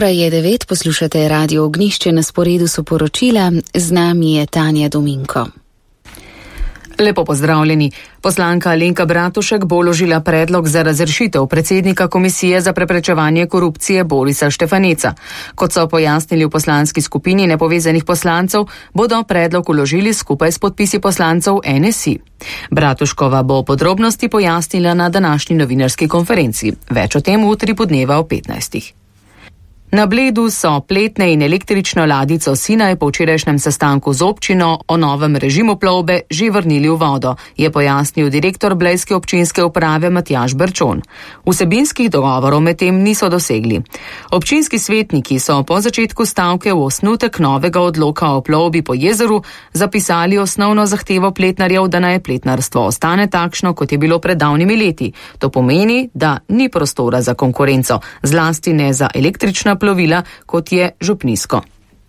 Ura je 9, poslušate Radio Ognjišče, na sporedu so poročila, z nami je Tanja Dominko. Lepo pozdravljeni. Poslanka Alenka Bratušek bo vložila predlog za razrešitev predsednika Komisije za preprečevanje korupcije Borisa Štefaneca. Kot so pojasnili v poslanski skupini nepovezanih poslancev, bodo predlog vložili skupaj s podpisi poslancev NSI. Bratuškova bo podrobnosti pojasnila na današnji novinarski konferenci. Več o tem jutri podneva o 15. Na Bledu so pletne in električno ladico Sinaj po včerajšnjem sestanku z občino o novem režimu plovbe že vrnili v vodo, je pojasnil direktor blejske občinske uprave Matjaž Berčon. Vsebinskih dogovorov medtem niso dosegli. Občinski svetniki so po začetku stavke v osnutek novega odloka o plovbi po jezeru zapisali osnovno zahtevo pletnarjev, da naj pletnarstvo ostane takšno, kot je bilo pred davnimi leti. To pomeni, da ni prostora za konkurenco, zlasti ne za električna plovila, kot je župnijsko.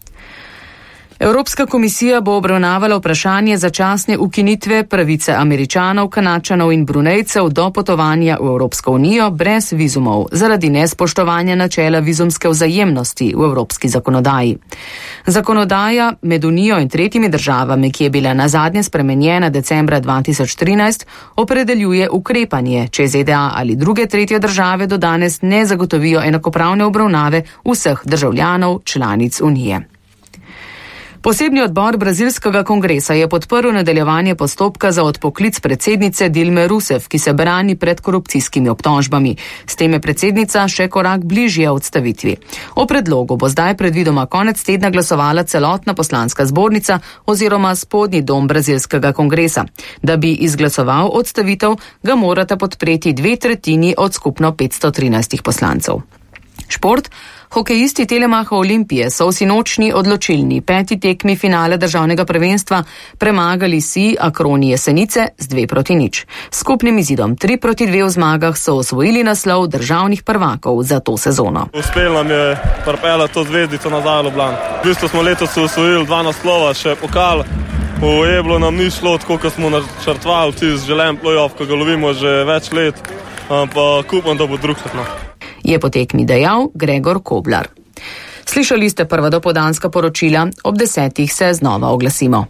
Evropska komisija bo obravnavala vprašanje začasne ukinitve pravice Američanov, Kanačanov in Brunejcev do potovanja v Evropsko unijo brez vizumov zaradi nespoštovanja načela vizumske vzajemnosti v evropski zakonodaji. Zakonodaja med Unijo in tretjimi državami, ki je bila nazadnje spremenjena decembra 2013, opredeljuje ukrepanje, če ZDA ali druge tretje države do danes ne zagotovijo enakopravne obravnave vseh državljanov članic Unije. Posebni odbor brazilskega kongresa je podprl nadaljevanje postopka za odpoklic predsednice Dilme Rousseff, ki se brani pred korupcijskimi obtožbami. S tem je predsednica še korak bližje odstavitvi. O predlogu bo zdaj predvidoma konec tedna glasovala celotna poslanska zbornica oziroma spodnji dom brazilskega kongresa. Da bi izglasoval odstavitev, ga morata podpreti 2/3 od skupno 513 poslancev. Šport. Hokejisti Telemacha Olimpije so v sinočni odločilni 5. tekmi finale državnega prvenstva premagali si Akroni Jesenice z 2-0. Skupnim izidom 3-2 v zmagah so osvojili naslov državnih prvakov za to sezono. Uspelo nam je pripeljati to zvezdico nazaj v Ljubljano. V bistvu smo letos osvojili 2 naslova, še pokal. V Eblo nam ni šlo tako, kot smo načrtovali, tisti želen play-off, ko ga lovimo že več let, ampak upam, da bo drugkrat. Je po tekmi dejal Gregor Koblar. Slišali ste prva dopoldanska poročila, ob 10 se znova oglasimo.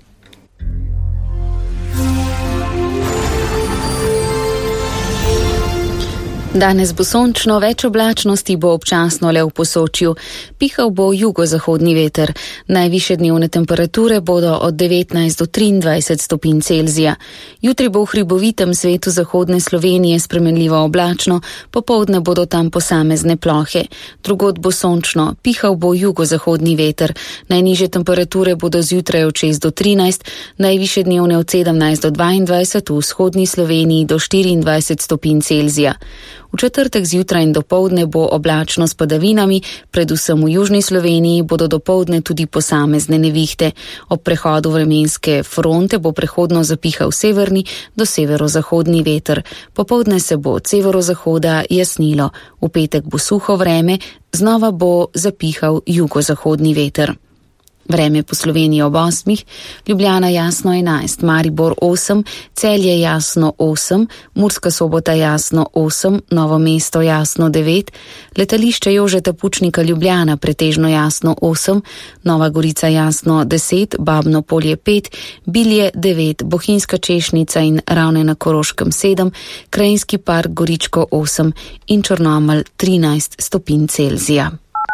Danes bo sončno, več oblačnosti bo občasno le v Posočju. Pihal bo jugozahodni veter. Najvišje dnevne temperature bodo od 19 do 23 stopinj Celzija. Jutri bo v hribovitem svetu zahodne Slovenije spremenljivo oblačno, popoldne bodo tam posamezne plohe. Drugod bo sončno, pihal bo jugozahodni veter. Najnižje temperature bodo zjutraj od 6 do 13, najvišje dnevne od 17 do 22, v vzhodni Sloveniji do 24 stopinj Celzija. V četrtek zjutraj in dopoldne bo oblačno s padavinami, predvsem v južni Sloveniji bodo dopoldne tudi posamezne nevihte. Ob prehodu vremenske fronte bo prehodno zapihal severni do severozahodni veter. Popoldne se bo od severozahoda jasnilo. V petek bo suho vreme, znova bo zapihal jugozahodni veter. Vreme po Sloveniji ob 8, Ljubljana jasno 11, Maribor 8, Celje jasno 8, Murska Sobota jasno 8, Novo mesto jasno 9, letališče Jožeta Pučnika Ljubljana pretežno jasno 8, Nova Gorica jasno 10, Babno Polje 5, Bilje 9, Bohinjska Češnica in Ravne na Koroškem 7, Krajinski park Goričko 8 in Črnomelj 13 stopinj Celzija.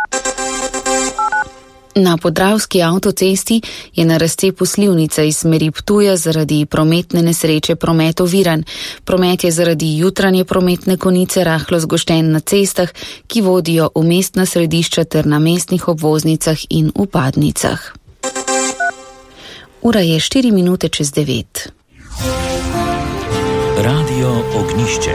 Na Podravski avtocesti je na razcepu Slivnica iz smeri Ptuja zaradi prometne nesreče promet oviran. Promet je zaradi jutranje prometne konice rahlo zgošten na cestah, ki vodijo v mestna središča ter na mestnih obvoznicah in vpadnicah. Ura je 8:04. Radio Ognjišče.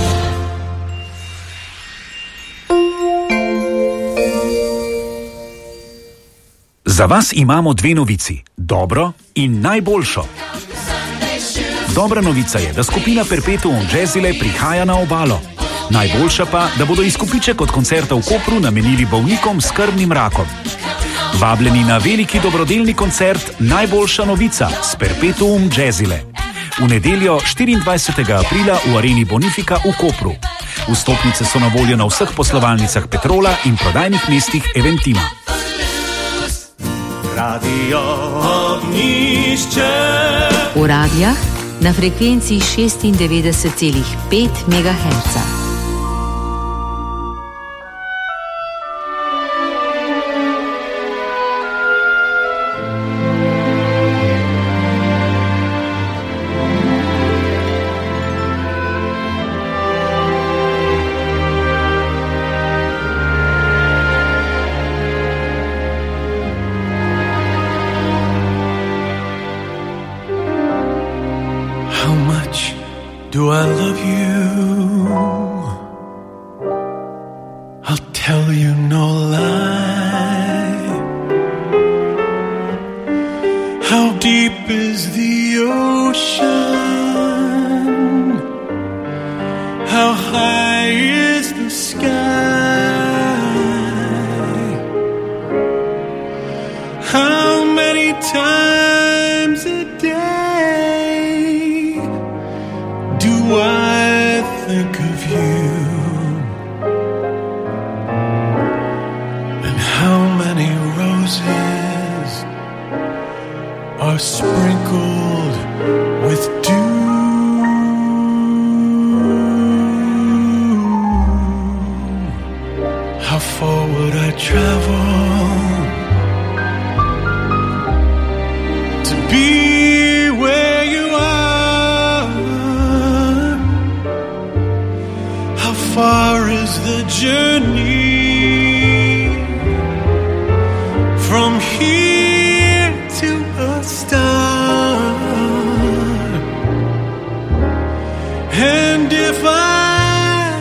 Za vas imamo 2 novici, dobro in najboljšo. Dobra novica je, da skupina Perpetuum Jazzile prihaja na obalo. Najboljša pa, da bodo izkupiček od koncerta v Kopru namenili bolnikom s krvnim rakom. Vabljeni na veliki dobrodelni koncert Najboljša novica s Perpetuum Jazzile. V nedeljo 24. aprila v areni Bonifika v Kopru. Vstopnice so na voljo na vseh poslovalnicah Petrola in prodajnih mestih Eventima. Radio Ognjišče. V radijah na frekvenci 96,5 MHz. Do I love you? I'll tell you no lie. How deep is the ocean? How high is the sky? How many times a day do I think of you? And how many roses are sprinkled with dew? How far would I travel to be where you are? How far is the journey